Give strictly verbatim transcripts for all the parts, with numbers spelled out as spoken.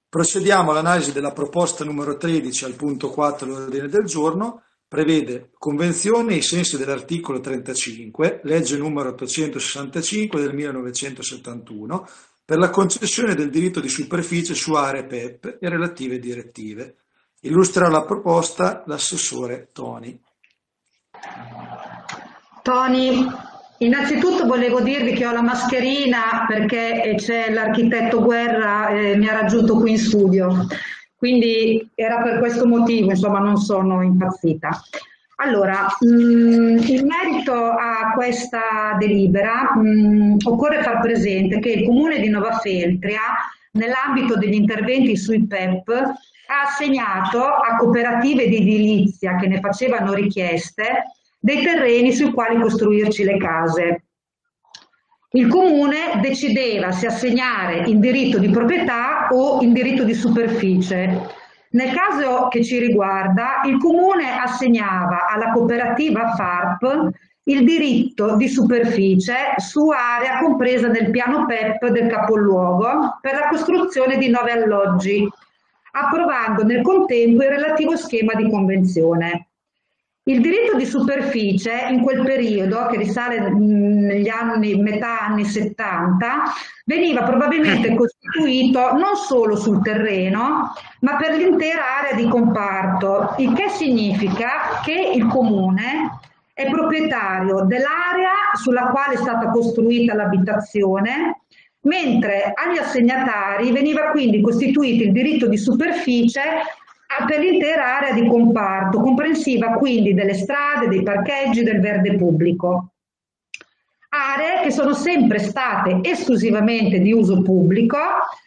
Procediamo all'analisi della proposta numero tredici al punto quattro dell'ordine del giorno. Prevede convenzione ai sensi dell'articolo trentacinque, legge numero ottocentosessantacinque del millenovecentosettantuno, per la concessione del diritto di superficie su aree P E P e relative direttive. Illustrerà la proposta l'assessore Toni. Toni, innanzitutto volevo dirvi che ho la mascherina perché c'è l'architetto Guerra, eh, mi ha raggiunto qui in studio, quindi era per questo motivo, insomma, non sono impazzita. Allora, mh, in merito a questa delibera, mh, occorre far presente che il Comune di Novafeltria, nell'ambito degli interventi sui P E P, ha assegnato a cooperative di edilizia che ne facevano richieste dei terreni sui quali costruirci le case. Il Comune decideva se assegnare in diritto di proprietà o in diritto di superficie. Nel caso che ci riguarda, il Comune assegnava alla cooperativa F A R P il diritto di superficie su area compresa nel piano P E P del capoluogo per la costruzione di nove alloggi, approvando nel contempo il relativo schema di convenzione. Il diritto di superficie in quel periodo, che risale negli anni, metà anni settanta, veniva probabilmente costituito non solo sul terreno, ma per l'intera area di comparto, il che significa che il Comune è proprietario dell'area sulla quale è stata costruita l'abitazione, mentre agli assegnatari veniva quindi costituito il diritto di superficie per l'intera area di comparto, comprensiva quindi delle strade, dei parcheggi, del verde pubblico. Aree che sono sempre state esclusivamente di uso pubblico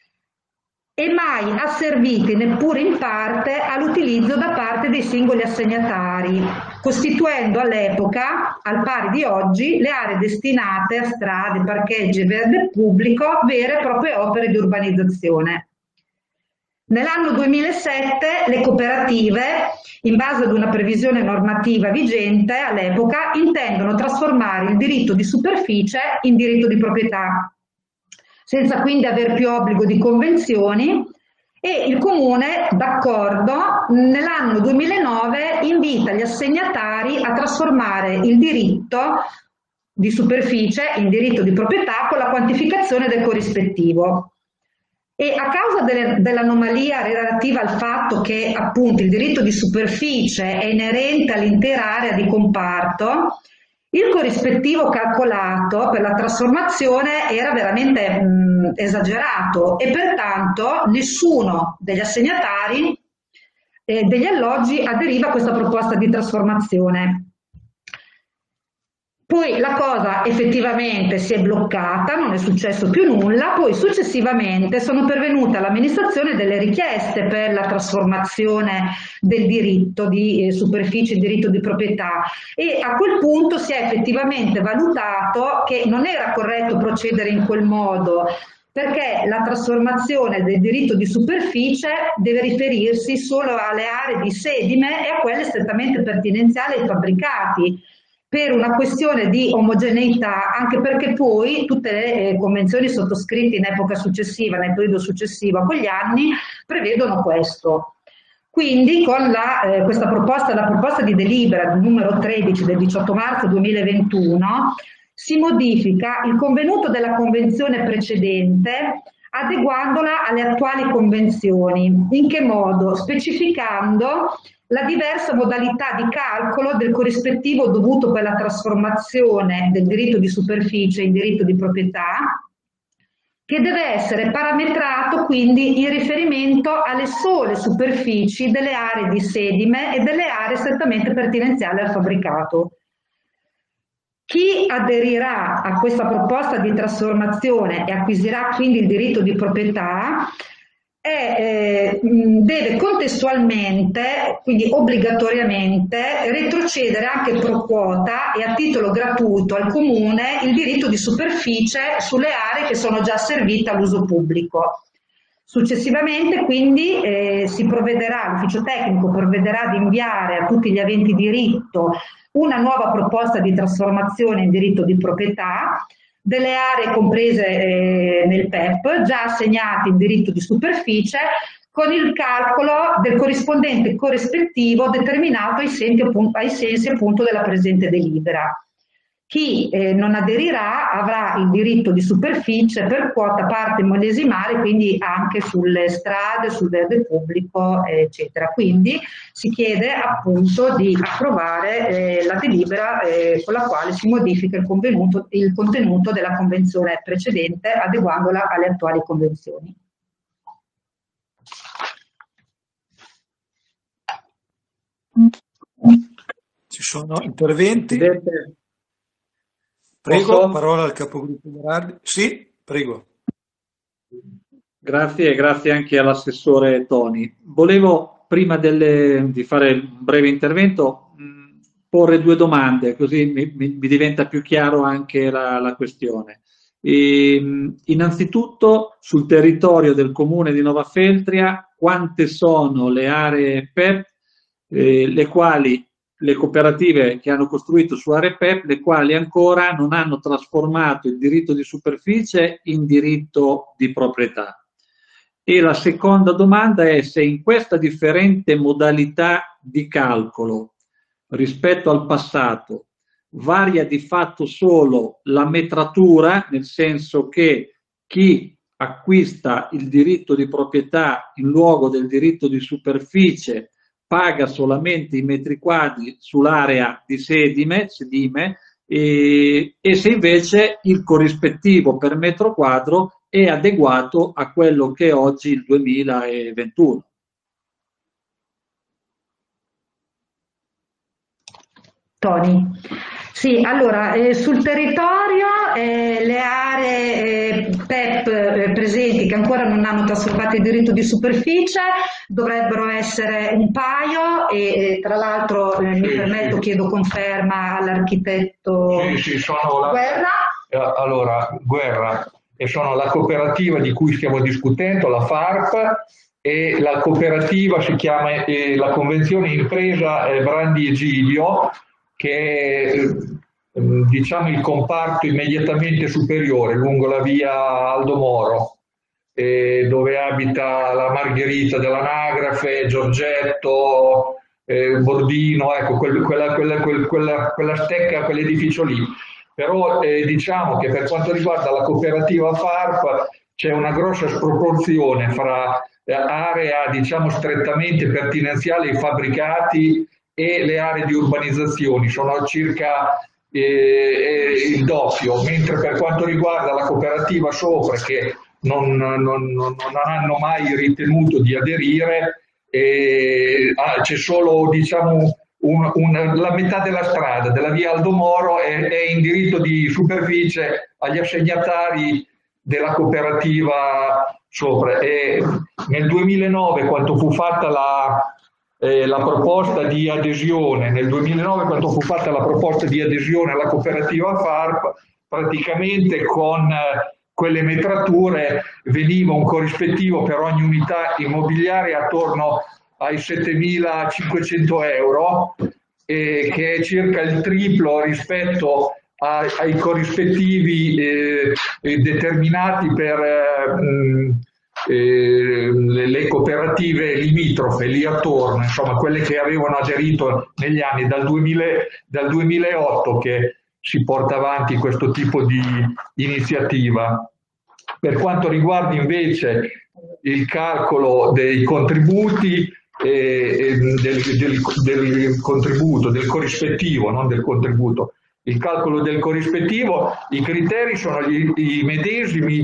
e mai asservite neppure in parte all'utilizzo da parte dei singoli assegnatari, costituendo all'epoca, al pari di oggi, le aree destinate a strade, parcheggi e verde pubblico, vere e proprie opere di urbanizzazione. Nell'anno duemilasette le cooperative, in base ad una previsione normativa vigente all'epoca, intendono trasformare il diritto di superficie in diritto di proprietà, senza quindi aver più obbligo di convenzioni, e il Comune, d'accordo, nell'anno duemilanove invita gli assegnatari a trasformare il diritto di superficie in diritto di proprietà con la quantificazione del corrispettivo. E a causa dell'anomalia relativa al fatto che appunto il diritto di superficie è inerente all'intera area di comparto, il corrispettivo calcolato per la trasformazione era veramente mh, esagerato e pertanto nessuno degli assegnatari eh, degli alloggi aderiva a questa proposta di trasformazione. Poi la cosa effettivamente si è bloccata, non è successo più nulla, poi successivamente sono pervenute all'amministrazione delle richieste per la trasformazione del diritto di eh, superficie, il diritto di proprietà, e a quel punto si è effettivamente valutato che non era corretto procedere in quel modo, perché la trasformazione del diritto di superficie deve riferirsi solo alle aree di sedime e a quelle strettamente pertinenziali ai fabbricati, per una questione di omogeneità, anche perché poi tutte le eh, convenzioni sottoscritte in epoca successiva, nel periodo successivo a quegli anni, prevedono questo. Quindi con la, eh, questa proposta, la proposta di delibera numero tredici del diciotto marzo duemilaventuno, si modifica il convenuto della convenzione precedente adeguandola alle attuali convenzioni. In che modo? Specificando la diversa modalità di calcolo del corrispettivo dovuto per la trasformazione del diritto di superficie in diritto di proprietà, che deve essere parametrato quindi in riferimento alle sole superfici delle aree di sedime e delle aree strettamente pertinenziali al fabbricato. Chi aderirà a questa proposta di trasformazione e acquisirà quindi il diritto di proprietà è, eh, deve contestualmente, quindi obbligatoriamente, retrocedere anche pro quota e a titolo gratuito al Comune il diritto di superficie sulle aree che sono già servite all'uso pubblico. Successivamente quindi eh, si provvederà, l'ufficio tecnico provvederà ad inviare a tutti gli aventi diritto una nuova proposta di trasformazione in diritto di proprietà, delle aree comprese eh, nel P E P, già assegnate in diritto di superficie, con il calcolo del corrispondente corrispettivo determinato ai sensi, appunto, ai sensi appunto della presente delibera. Chi eh, non aderirà avrà il diritto di superficie per quota parte modesimale, quindi anche sulle strade, sul verde pubblico, eccetera. Quindi si chiede appunto di approvare eh, la delibera eh, con la quale si modifica il contenuto, il contenuto della convenzione precedente, adeguandola alle attuali convenzioni. Ci sono interventi? Presidente, Prego, posso? parola al capogruppo Berardi. Sì, prego. Grazie e grazie anche all'assessore Toni. Volevo, prima delle- di fare un breve intervento, mh, porre due domande, così mi, mi- mi diventa più chiaro anche la, la questione. Ehm, innanzitutto, sul territorio del comune di Nova Feltria, quante sono le aree P E P, eh, le quali le cooperative che hanno costruito su aree P E P, le quali ancora non hanno trasformato il diritto di superficie in diritto di proprietà. E la seconda domanda è se in questa differente modalità di calcolo rispetto al passato varia di fatto solo la metratura, nel senso che chi acquista il diritto di proprietà in luogo del diritto di superficie paga solamente i metri quadri sull'area di sedime, sedime e, e se invece il corrispettivo per metro quadro è adeguato a quello che è oggi il duemilaventuno. Toni. Sì, allora, eh, sul territorio eh, le aree eh, P E P eh, presenti che ancora non hanno trasformato il diritto di superficie dovrebbero essere un paio e eh, tra l'altro eh, mi Sì, permetto, sì. chiedo conferma all'architetto Sì, sì, sono la, Guerra. eh, allora, Guerra, e sono la cooperativa di cui stiamo discutendo, la FARP, e la cooperativa si chiama eh, la Convenzione Impresa eh, Brandi Egidio, che è eh, diciamo il comparto immediatamente superiore lungo la via Aldo Moro, eh, dove abita la Margherita dell'Anagrafe, Giorgetto, eh, Bordino, ecco, quel, quella, quella, quella, quella, quella stecca, quell'edificio lì. Però eh, diciamo che per quanto riguarda la cooperativa FARP c'è una grossa sproporzione fra eh, area diciamo strettamente pertinenziale ai fabbricati e le aree di urbanizzazioni, sono circa eh, il doppio, mentre per quanto riguarda la cooperativa sopra, che non, non, non, non hanno mai ritenuto di aderire, eh, ah, c'è solo diciamo un, un, la metà della strada, della via Aldo Moro è, è in diritto di superficie agli assegnatari della cooperativa sopra. E nel duemilanove, quando fu fatta la Eh, la proposta di adesione, nel duemilanove quando fu fatta la proposta di adesione alla cooperativa FARP, praticamente con eh, quelle metrature veniva un corrispettivo per ogni unità immobiliare attorno ai settemilacinquecento euro, eh, che è circa il triplo rispetto a, ai corrispettivi eh, determinati per eh, mh, Eh, le, le cooperative limitrofe lì attorno, insomma quelle che avevano aderito negli anni dal, duemila, dal duemilaotto che si porta avanti questo tipo di iniziativa. Per quanto riguarda invece il calcolo dei contributi, eh, del, del, del contributo, del corrispettivo, non del contributo, il calcolo del corrispettivo, i criteri sono gli, i medesimi.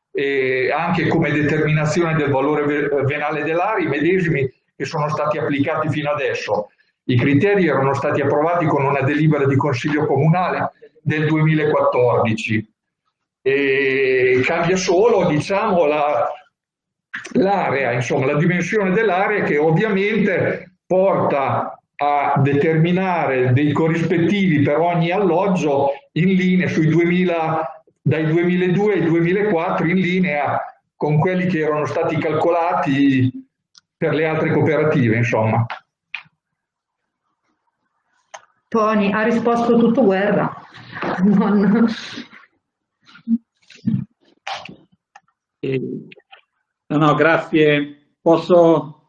E anche come determinazione del valore venale dell'area, i medesimi che sono stati applicati fino adesso. I criteri erano stati approvati con una delibera di Consiglio Comunale del duemilaquattordici. E cambia solo, diciamo, la, l'area, insomma, la dimensione dell'area, che ovviamente porta a determinare dei corrispettivi per ogni alloggio in linea sui duemila, dai duemiladue ai duemilaquattro, in linea con quelli che erano stati calcolati per le altre cooperative, insomma. Toni, ha risposto tutto Guerra. Non... E, no, no, grazie. Posso...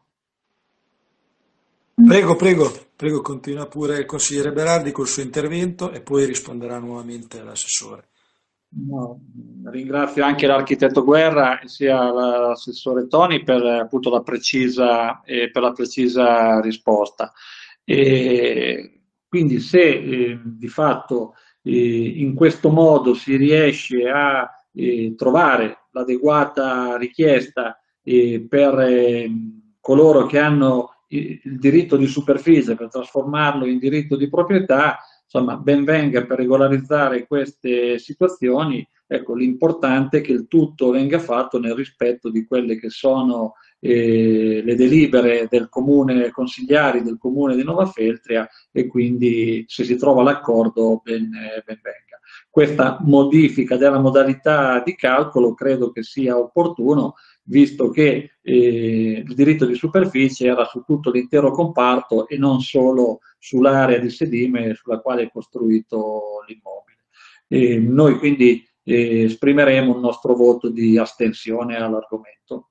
Prego, prego, prego, continua pure il consigliere Berardi col suo intervento e poi risponderà nuovamente l'assessore. No, ringrazio anche l'architetto Guerra e sia l'assessore Toni per appunto la precisa, eh, per la precisa risposta. E quindi se eh, di fatto eh, in questo modo si riesce a eh, trovare l'adeguata richiesta eh, per eh, coloro che hanno il, il diritto di superficie per trasformarlo in diritto di proprietà, insomma, ben venga per regolarizzare queste situazioni. Ecco, l'importante è che il tutto venga fatto nel rispetto di quelle che sono eh, le delibere del comune, consigliari del comune di Novafeltria, e quindi se si trova l'accordo ben, ben venga. Questa modifica della modalità di calcolo credo che sia opportuno, visto che eh, il diritto di superficie era su tutto l'intero comparto e non solo sull'area di sedime sulla quale è costruito l'immobile. Eh, noi quindi eh, esprimeremo il nostro voto di astensione all'argomento.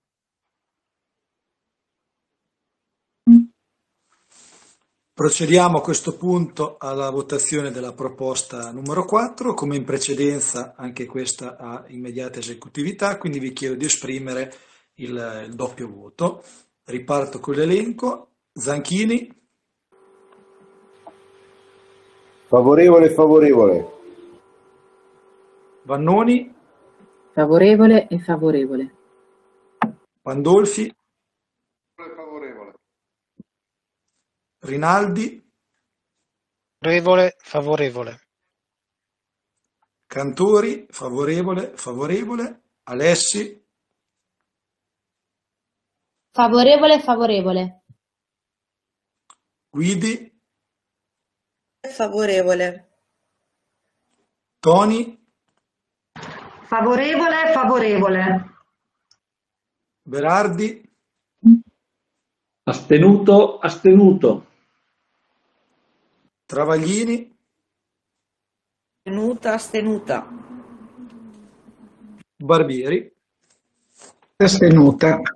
Procediamo a questo punto alla votazione della proposta numero quattro. Come in precedenza, anche questa ha immediata esecutività, quindi vi chiedo di esprimere il, il doppio voto. Riparto con l'elenco. Zanchini. Favorevole, favorevole. Vannoni. Favorevole e favorevole. Pandolfi. Favorevole. Rinaldi. Favorevole, favorevole. Cantori. Favorevole, favorevole. Alessi. Favorevole, favorevole. Guidi. Favorevole. Toni. Favorevole, favorevole. Berardi. Astenuto, astenuto. Travaglini. Astenuta, astenuta. Barbieri. Astenuta.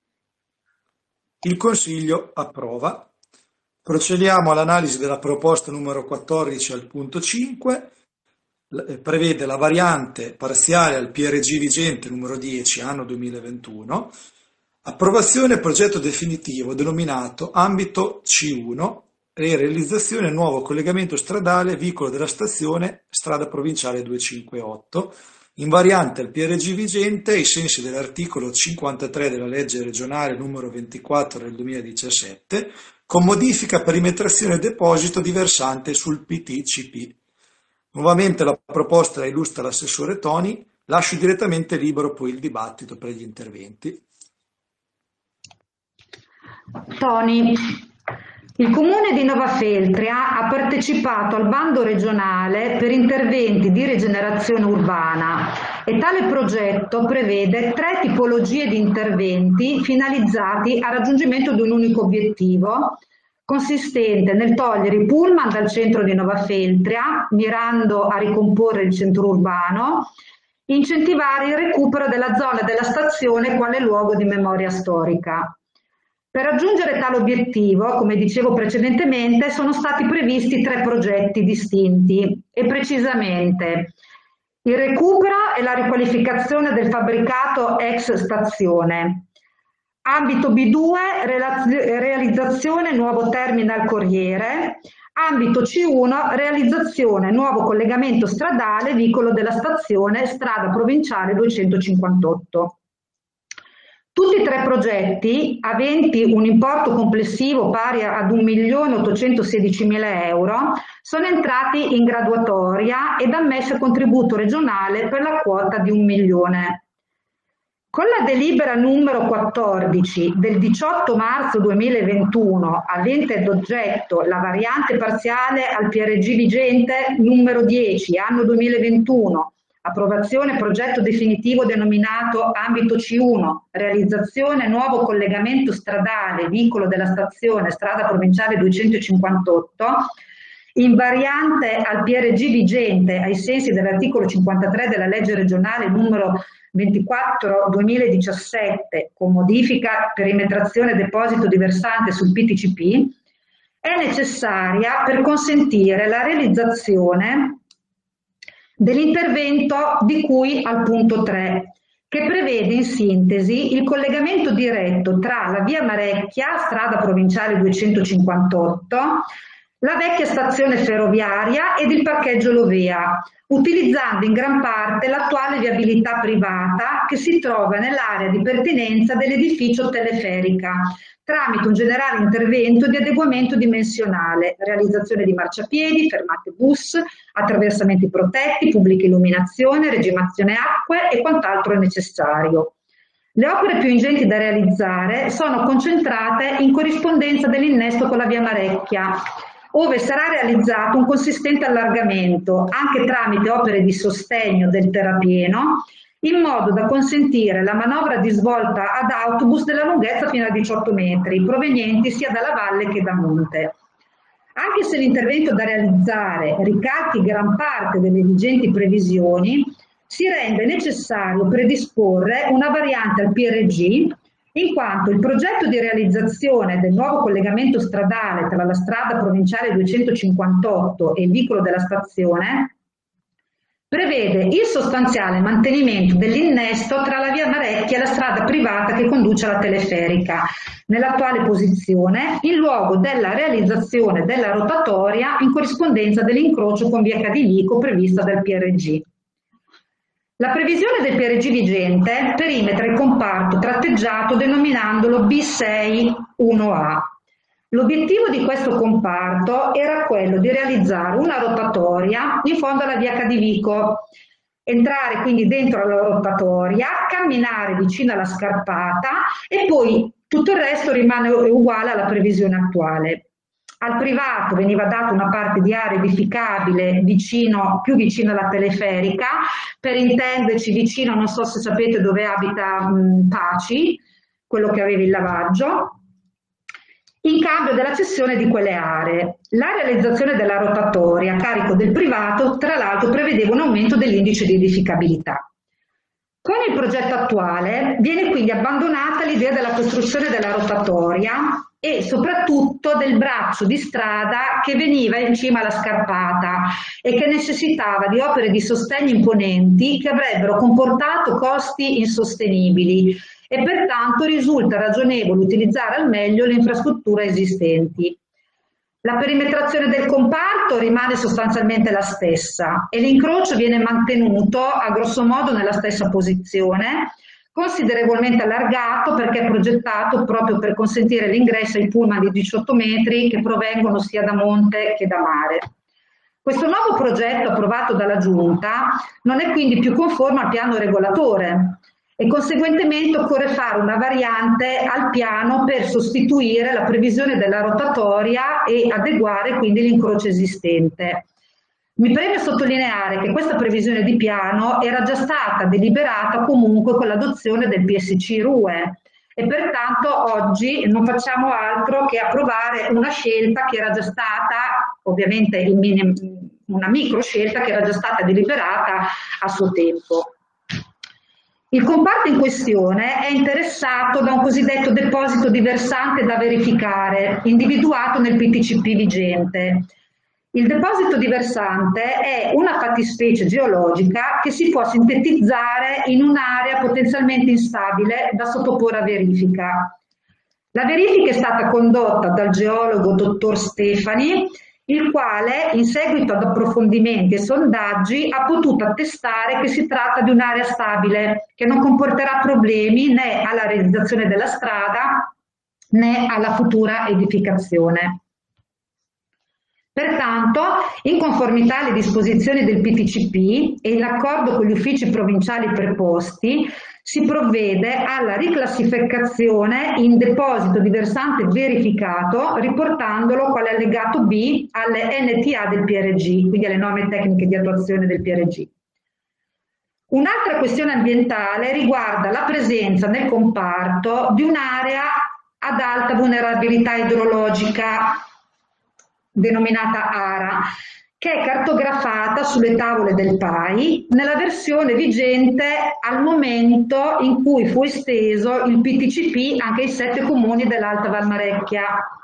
Il Consiglio approva. Procediamo all'analisi della proposta numero quattordici al punto cinque. Prevede la variante parziale al P R G vigente numero dieci anno duemilaventuno. Approvazione progetto definitivo denominato ambito C uno e realizzazione nuovo collegamento stradale vicolo della stazione strada provinciale duecentocinquantotto in variante al P R G vigente ai sensi dell'articolo cinquantatré della legge regionale numero ventiquattro del duemiladiciassette con modifica perimetrazione e deposito di versante sul P T C P. Nuovamente la proposta la illustra l'assessore Toni, lascio direttamente libero poi il dibattito per gli interventi. Toni, il Comune di Novafeltria ha partecipato al bando regionale per interventi di rigenerazione urbana e tale progetto prevede tre tipologie di interventi finalizzati al raggiungimento di un unico obiettivo, consistente nel togliere i pullman dal centro di Novafeltria, mirando a ricomporre il centro urbano, incentivare il recupero della zona della stazione quale luogo di memoria storica. Per raggiungere tale obiettivo, come dicevo precedentemente, sono stati previsti tre progetti distinti e precisamente il recupero e la riqualificazione del fabbricato ex stazione, ambito B due, realizzazione nuovo terminal corriere, ambito C uno, realizzazione nuovo collegamento stradale vicolo della stazione strada provinciale duecentocinquantotto. Tutti e tre progetti, aventi un importo complessivo pari ad un milione ottocentosedicimila euro, sono entrati in graduatoria ed ammessi a contributo regionale per la quota di un milione. Con la delibera numero quattordici del diciotto marzo duemilaventuno, avente ad oggetto la variante parziale al P R G vigente numero dieci anno duemilaventuno, approvazione progetto definitivo denominato ambito C uno, realizzazione nuovo collegamento stradale vicolo della stazione strada provinciale duecentocinquantotto, in variante al P R G vigente ai sensi dell'articolo cinquantatré della legge regionale numero ventiquattro duemiladiciassette con modifica perimetrazione deposito di versante sul P T C P è necessaria per consentire la realizzazione dell'intervento di cui al punto tre, che prevede in sintesi il collegamento diretto tra la via Marecchia, strada provinciale duecentocinquantotto, la vecchia stazione ferroviaria ed il parcheggio Lovea, utilizzando in gran parte l'attuale viabilità privata che si trova nell'area di pertinenza dell'edificio Teleferica, tramite un generale intervento di adeguamento dimensionale, realizzazione di marciapiedi, fermate bus, attraversamenti protetti, pubblica illuminazione, regimazione acque e quant'altro è necessario. Le opere più ingenti da realizzare sono concentrate in corrispondenza dell'innesto con la via Marecchia, ove sarà realizzato un consistente allargamento, anche tramite opere di sostegno del terrapieno, in modo da consentire la manovra di svolta ad autobus della lunghezza fino a diciotto metri, provenienti sia dalla valle che da monte. Anche se l'intervento da realizzare ricalchi gran parte delle vigenti previsioni, si rende necessario predisporre una variante al P R G, in quanto il progetto di realizzazione del nuovo collegamento stradale tra la strada provinciale duecentocinquantotto e il vicolo della stazione prevede il sostanziale mantenimento dell'innesto tra la via Marecchia e la strada privata che conduce alla Teleferica, nell'attuale posizione, in luogo della realizzazione della rotatoria in corrispondenza dell'incrocio con via Cadilico prevista dal P R G. La previsione del P R G vigente perimetra il comparto tratteggiato denominandolo B sei uno A. L'obiettivo di questo comparto era quello di realizzare una rotatoria in fondo alla via Cadivico, entrare quindi dentro la rotatoria, camminare vicino alla scarpata e poi tutto il resto rimane uguale alla previsione attuale. Al privato veniva data una parte di area edificabile vicino, più vicino alla Teleferica, per intenderci vicino, non so se sapete dove abita mh, Paci, quello che aveva il lavaggio, in cambio della cessione di quelle aree. La realizzazione della rotatoria a carico del privato, tra l'altro, prevedeva un aumento dell'indice di edificabilità. Con il progetto attuale viene quindi abbandonata l'idea della costruzione della rotatoria e soprattutto del braccio di strada che veniva in cima alla scarpata e che necessitava di opere di sostegno imponenti che avrebbero comportato costi insostenibili e pertanto risulta ragionevole utilizzare al meglio le infrastrutture esistenti. La perimetrazione del comparto rimane sostanzialmente la stessa e l'incrocio viene mantenuto a grosso modo nella stessa posizione, considerevolmente allargato perché è progettato proprio per consentire l'ingresso ai pullman di diciotto metri che provengono sia da monte che da mare. Questo nuovo progetto approvato dalla Giunta non è quindi più conforme al piano regolatore e conseguentemente occorre fare una variante al piano per sostituire la previsione della rotatoria e adeguare quindi l'incrocio esistente. Mi preme sottolineare che questa previsione di piano era già stata deliberata comunque con l'adozione del P S C R U E e pertanto oggi non facciamo altro che approvare una scelta che era già stata, ovviamente in minim, una micro scelta che era già stata deliberata a suo tempo. Il comparto in questione è interessato da un cosiddetto deposito di versante da verificare, individuato nel P T C P vigente. Il deposito di versante è una fattispecie geologica che si può sintetizzare in un'area potenzialmente instabile da sottoporre a verifica. La verifica è stata condotta dal geologo dottor Stefani, il quale, in seguito ad approfondimenti e sondaggi, ha potuto attestare che si tratta di un'area stabile che non comporterà problemi né alla realizzazione della strada né alla futura edificazione. Pertanto, in conformità alle disposizioni del P T C P e in accordo con gli uffici provinciali preposti, si provvede alla riclassificazione in deposito di versante verificato, riportandolo quale allegato B alle N T A del P R G, quindi alle norme tecniche di attuazione del P R G. Un'altra questione ambientale riguarda la presenza nel comparto di un'area ad alta vulnerabilità idrologica, denominata ARA, che è cartografata sulle tavole del P A I nella versione vigente al momento in cui fu esteso il P T C P anche ai sette comuni dell'Alta Valmarecchia.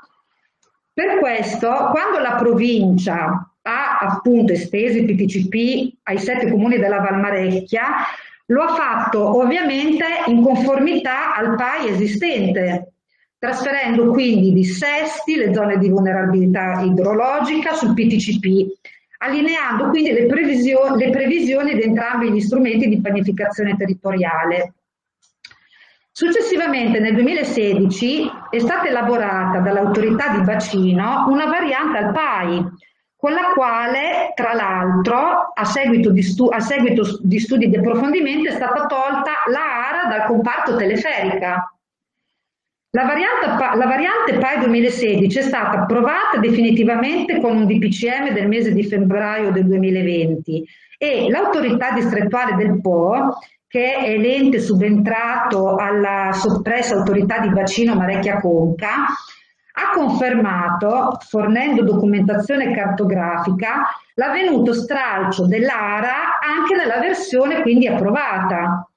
Per questo, quando la provincia ha appunto esteso il P T C P ai sette comuni della Valmarecchia, lo ha fatto ovviamente in conformità al P A I esistente, trasferendo quindi dissesti, le zone di vulnerabilità idrologica sul P T C P, allineando quindi le, previsio- le previsioni di entrambi gli strumenti di pianificazione territoriale. Successivamente nel duemilasedici è stata elaborata dall'autorità di bacino una variante al P A I, con la quale, tra l'altro, a seguito di, stu- a seguito di studi di approfondimento, è stata tolta la ARA dal comparto teleferica. La variante, la variante P A I duemilasedici è stata approvata definitivamente con un D P C M del mese di febbraio del duemilaventi e l'autorità distrettuale del Po, che è l'ente subentrato alla soppressa autorità di bacino Marecchia Conca, ha confermato, fornendo documentazione cartografica, l'avvenuto stralcio dell'ARA anche nella versione quindi approvata.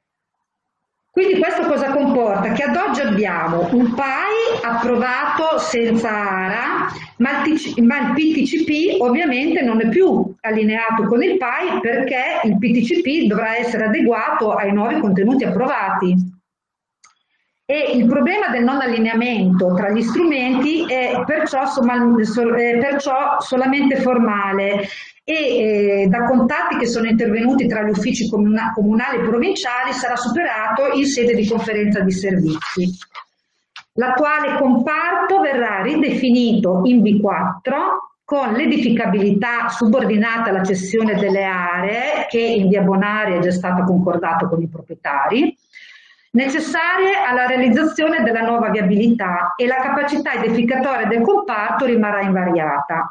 Quindi questo cosa comporta? Che ad oggi abbiamo un P A I approvato senza ARA, ma il, T C, ma il P T C P ovviamente non è più allineato con il P A I perché il P T C P dovrà essere adeguato ai nuovi contenuti approvati. E il problema del non allineamento tra gli strumenti è perciò, è perciò solamente formale e eh, da contatti che sono intervenuti tra gli uffici comuna comunali e provinciali sarà superato in sede di conferenza di servizi. L'attuale comparto verrà ridefinito in B quattro con l'edificabilità subordinata alla cessione delle aree che in via Bonaria è già stata concordata con i proprietari, necessarie alla realizzazione della nuova viabilità, e la capacità edificatoria del comparto rimarrà invariata.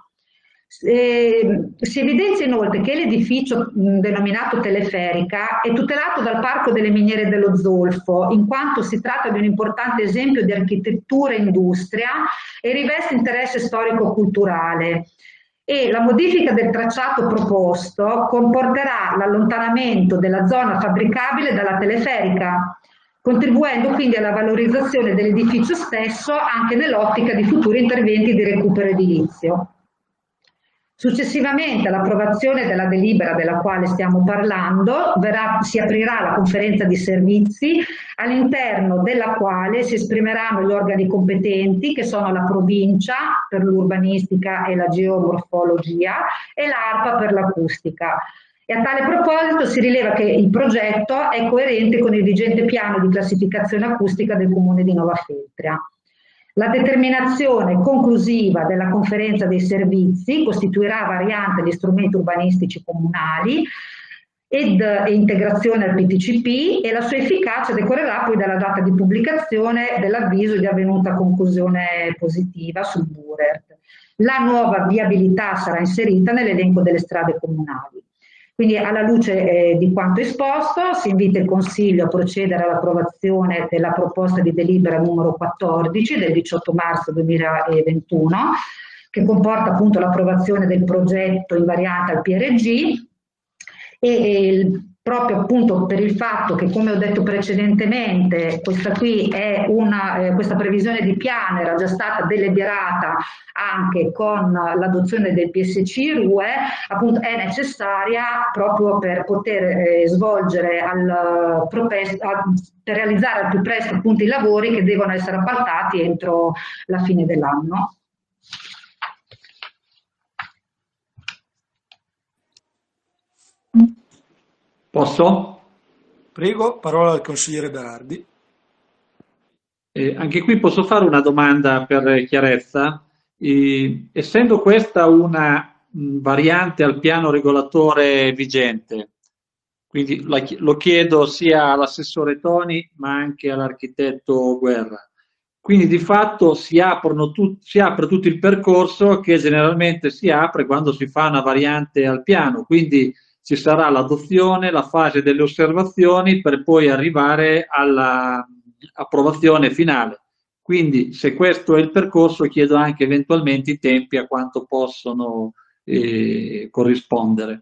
Eh, si evidenzia inoltre che l'edificio denominato Teleferica è tutelato dal Parco delle Miniere dello Zolfo, in quanto si tratta di un importante esempio di architettura e industria e riveste interesse storico-culturale. E la modifica del tracciato proposto comporterà l'allontanamento della zona fabbricabile dalla teleferica, contribuendo quindi alla valorizzazione dell'edificio stesso anche nell'ottica di futuri interventi di recupero edilizio. Successivamente all'approvazione della delibera della quale stiamo parlando, verrà, si aprirà la conferenza di servizi all'interno della quale si esprimeranno gli organi competenti che sono la provincia per l'urbanistica e la geomorfologia e l'ARPA per l'acustica. E a tale proposito si rileva che il progetto è coerente con il vigente piano di classificazione acustica del comune di Nova Feltria. La determinazione conclusiva della conferenza dei servizi costituirà variante degli strumenti urbanistici comunali ed e integrazione al P T C P, e la sua efficacia decorrerà poi dalla data di pubblicazione dell'avviso di avvenuta conclusione positiva sul B U R E R T. La nuova viabilità sarà inserita nell'elenco delle strade comunali. Quindi alla luce eh, di quanto esposto si invita il Consiglio a procedere all'approvazione della proposta di delibera numero quattordici del diciotto marzo duemilaventuno, che comporta appunto l'approvazione del progetto in variante al P R G e, e proprio appunto per il fatto che, come ho detto precedentemente, questa qui è una, eh, questa previsione di piano era già stata deliberata anche con l'adozione del P S C R U E, appunto è necessaria proprio per poter eh, svolgere al propesto, a, per realizzare al più presto appunto i lavori che devono essere appaltati entro la fine dell'anno. Posso? Prego, parola al consigliere Berardi. Eh, anche qui posso fare una domanda per chiarezza. Eh, essendo questa una mh, variante al piano regolatore vigente, quindi la, lo chiedo sia all'assessore Toni ma anche all'architetto Guerra, quindi di fatto si, aprono tu, si apre tutto il percorso che generalmente si apre quando si fa una variante al piano, quindi ci sarà l'adozione, la fase delle osservazioni per poi arrivare all'approvazione finale. Quindi se questo è il percorso chiedo anche eventualmente i tempi a quanto possono eh, corrispondere.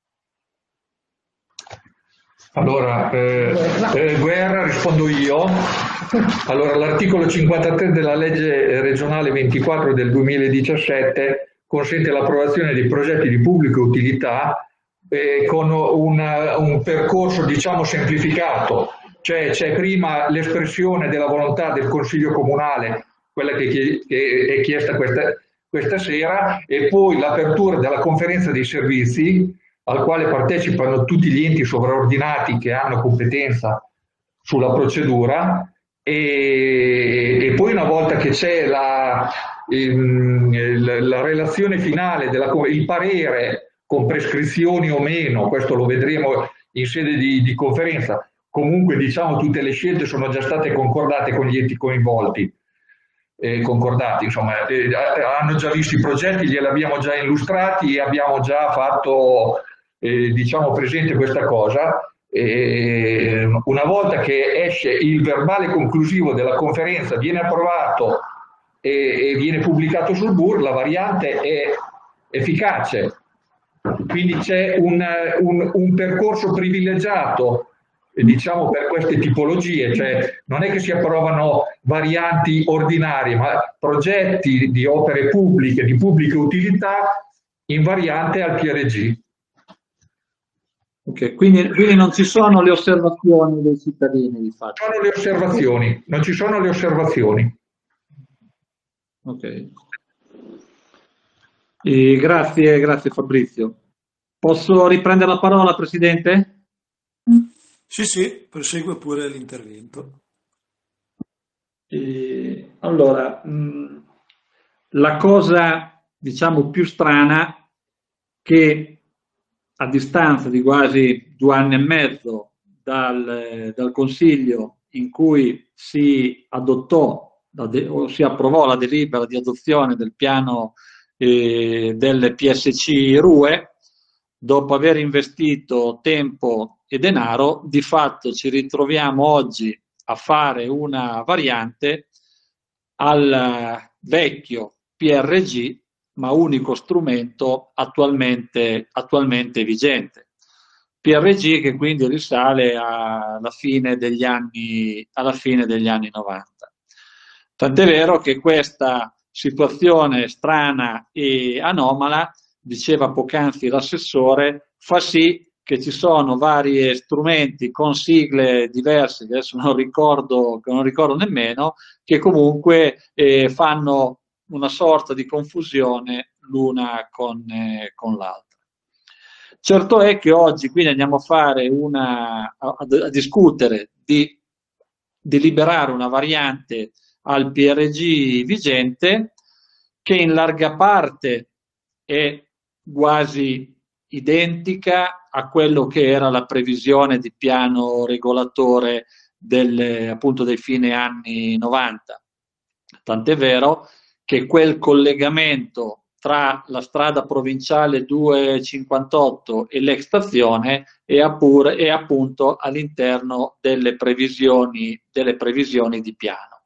Allora, eh, eh, Guerra, rispondo io. Allora, l'articolo cinquantatré della legge regionale ventiquattro del duemiladiciassette consente l'approvazione dei progetti di pubblica utilità eh, con una, un percorso, diciamo, semplificato. Cioè, c'è prima l'espressione della volontà del Consiglio Comunale, quella che, che è chiesta questa, questa sera, e poi l'apertura della conferenza dei servizi, al quale partecipano tutti gli enti sovraordinati che hanno competenza sulla procedura, e, e poi una volta che c'è la, la, la relazione finale, della, il parere con prescrizioni o meno, questo lo vedremo in sede di, di conferenza, comunque diciamo tutte le scelte sono già state concordate con gli enti coinvolti, eh, concordati, insomma, eh, hanno già visto i progetti, glieli abbiamo già illustrati e abbiamo già fatto Eh, diciamo presente questa cosa. Eh, una volta che esce il verbale conclusivo della conferenza, viene approvato e, e viene pubblicato sul B U R, la variante è efficace, quindi c'è un, un, un percorso privilegiato eh, diciamo per queste tipologie, cioè non è che si approvano varianti ordinarie, ma progetti di opere pubbliche di pubblica utilità in variante al P R G. Okay, quindi, quindi non ci sono le osservazioni dei cittadini, di fatto. Sono le osservazioni, non ci sono le osservazioni. Ok. E grazie, grazie Fabrizio. Posso riprendere la parola, Presidente? Sì, sì, prosegue pure l'intervento. E, allora, mh, la cosa, diciamo, più strana che a distanza di quasi due anni e mezzo dal, dal Consiglio in cui si adottò o si approvò la delibera di adozione del piano eh, del P S C R U E, dopo aver investito tempo e denaro, di fatto ci ritroviamo oggi a fare una variante al vecchio P R G, ma unico strumento attualmente, attualmente vigente. P R G che quindi risale alla fine degli anni, alla fine degli anni novanta. Tant'è vero che questa situazione strana e anomala, diceva poc'anzi l'assessore, fa sì che ci sono vari strumenti con sigle diverse, che adesso non ricordo, che non ricordo nemmeno, che comunque eh, fanno una sorta di confusione l'una con, eh, con l'altra. Certo è che oggi quindi andiamo a fare una, a, a discutere di deliberare una variante al P R G vigente che in larga parte è quasi identica a quello che era la previsione di piano regolatore del, appunto dei fine anni novanta. Tant'è vero che quel collegamento tra la strada provinciale duecentocinquantotto e l'ex stazione è, appure, è appunto all'interno delle previsioni, delle previsioni di piano.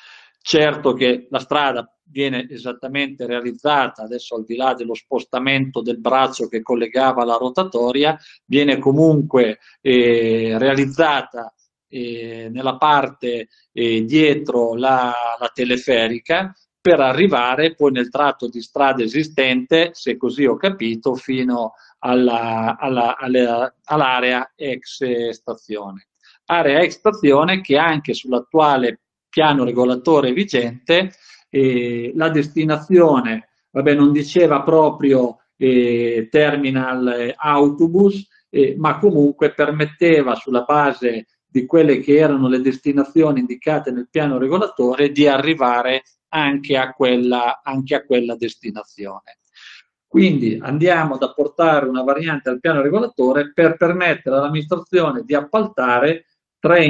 Certo che la strada viene esattamente realizzata, adesso al di là dello spostamento del braccio che collegava la rotatoria, viene comunque eh, realizzata eh, nella parte eh, dietro la, la teleferica, per arrivare poi nel tratto di strada esistente, se così ho capito, fino alla, alla, alla, all'area ex stazione. Area ex stazione che anche sull'attuale piano regolatore vigente eh, la destinazione, vabbè, non diceva proprio eh, terminal autobus, eh, ma comunque permetteva sulla base di quelle che erano le destinazioni indicate nel piano regolatore di arrivare anche a quella, anche a quella destinazione. Quindi andiamo ad apportare una variante al piano regolatore per permettere all'amministrazione di appaltare tre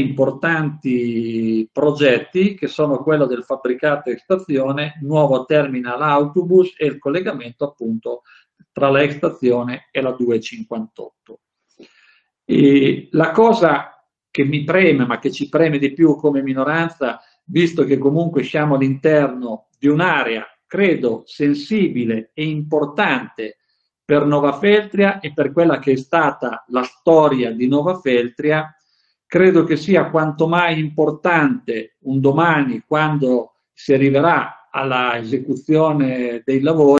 importanti progetti che sono quello del fabbricato ex stazione, nuovo terminal autobus e il collegamento appunto tra la ex stazione e la duecentocinquantotto. E la cosa che mi preme, ma che ci preme di più come minoranza, visto che comunque siamo all'interno di un'area, credo, sensibile e importante per Novafeltria e per quella che è stata la storia di Novafeltria. Credo che sia quanto mai importante un domani, quando si arriverà alla esecuzione dei lavori,